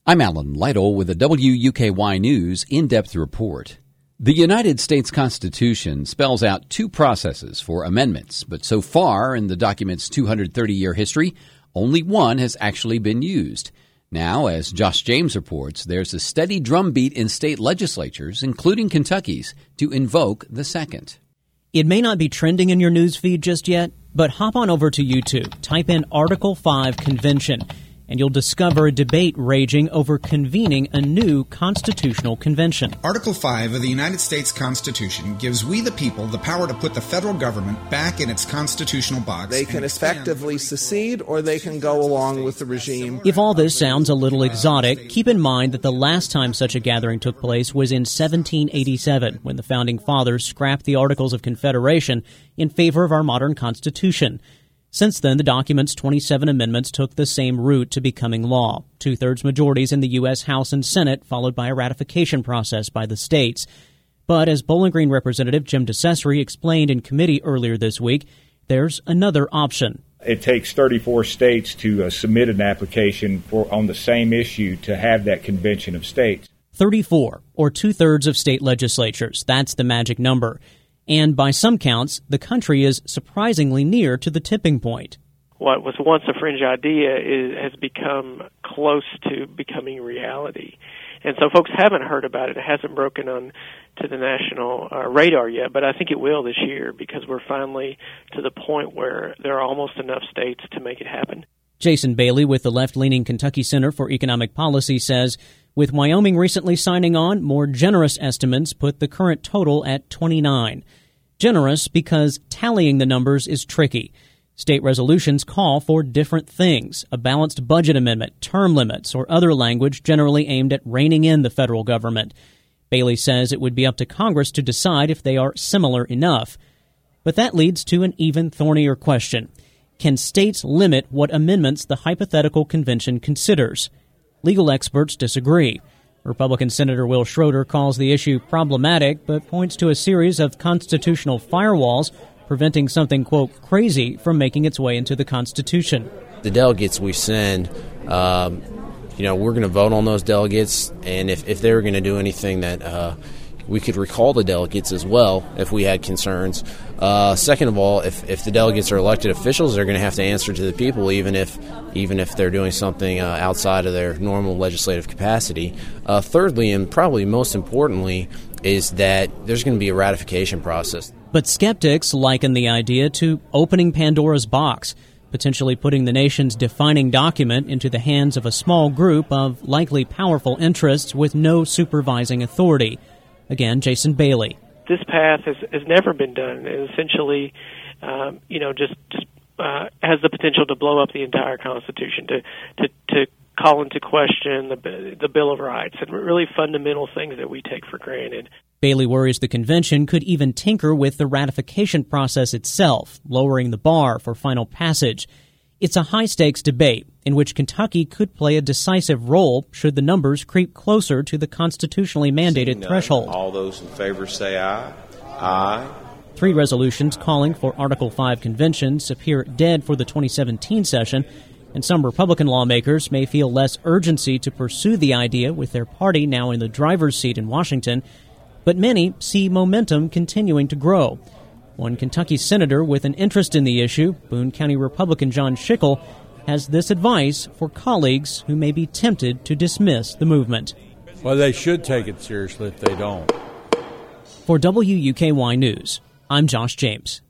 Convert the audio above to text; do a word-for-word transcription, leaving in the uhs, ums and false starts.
I'm Alan Lytle with a W U K Y News in-depth report. The United States Constitution spells out two processes for amendments, but so far in the document's two hundred thirty year history, only one has actually been used. Now, as Josh James reports, there's a steady drumbeat in state legislatures, including Kentucky's, to invoke the second. It may not be trending in your news feed just yet, but hop on over to YouTube, type in Article five Convention, and you'll discover a debate raging over convening a new constitutional convention. Article five of the United States Constitution gives we the people the power to put the federal government back in its constitutional box. They can effectively secede or they can go along with the regime. If all this sounds a little exotic, keep in mind that the last time such a gathering took place was in seventeen eighty-seven, when the Founding Fathers scrapped the Articles of Confederation in favor of our modern Constitution. Since then, the document's twenty-seven amendments took the same route to becoming law. Two-thirds majorities in the U S House and Senate, followed by a ratification process by the states. But as Bowling Green Representative Jim DeCesare explained in committee earlier this week, there's another option. It takes thirty-four states to uh, submit an application for on the same issue to have that convention of states. thirty-four, or two-thirds of state legislatures. That's the magic number. And by some counts, the country is surprisingly near to the tipping point. What was once a fringe idea is, has become close to becoming reality. And so folks haven't heard about it. It hasn't broken on to the national uh, radar yet, but I think it will this year because we're finally to the point where there are almost enough states to make it happen. Jason Bailey with the left-leaning Kentucky Center for Economic Policy says, with Wyoming recently signing on, more generous estimates put the current total at twenty-nine. Generous because tallying the numbers is tricky. State resolutions call for different things, a balanced budget amendment, term limits, or other language generally aimed at reining in the federal government. Bailey says it would be up to Congress to decide if they are similar enough. But that leads to an even thornier question. Can states limit what amendments the hypothetical convention considers? Legal experts disagree. Republican Senator Will Schroeder calls the issue problematic, but points to a series of constitutional firewalls preventing something, quote, crazy from making its way into the Constitution. The delegates we send, um, you know, we're going to vote on those delegates, and if, if they were going to do anything that uh, we could recall the delegates as well if we had concerns. Uh, second of all, if, if the delegates are elected officials, they're going to have to answer to the people, even if even if they're doing something uh, outside of their normal legislative capacity. Uh, thirdly, and probably most importantly, is that there's going to be a ratification process. But skeptics liken the idea to opening Pandora's box, potentially putting the nation's defining document into the hands of a small group of likely powerful interests with no supervising authority. Again, Jason Bailey. This path has, has never been done, and essentially, um, you know, just, just uh, has the potential to blow up the entire Constitution, to to, to call into question the the Bill of Rights, and really fundamental things that we take for granted. Bailey worries the convention could even tinker with the ratification process itself, lowering the bar for final passage. It's a high-stakes debate in which Kentucky could play a decisive role should the numbers creep closer to the constitutionally mandated threshold. All those in favor say aye. Aye. Three resolutions calling for Article five conventions appear dead for the twenty seventeen session, and some Republican lawmakers may feel less urgency to pursue the idea with their party now in the driver's seat in Washington, but many see momentum continuing to grow. One Kentucky senator with an interest in the issue, Boone County Republican John Schickel, has this advice for colleagues who may be tempted to dismiss the movement. Well, they should take it seriously if they don't. For W U K Y News, I'm Josh James.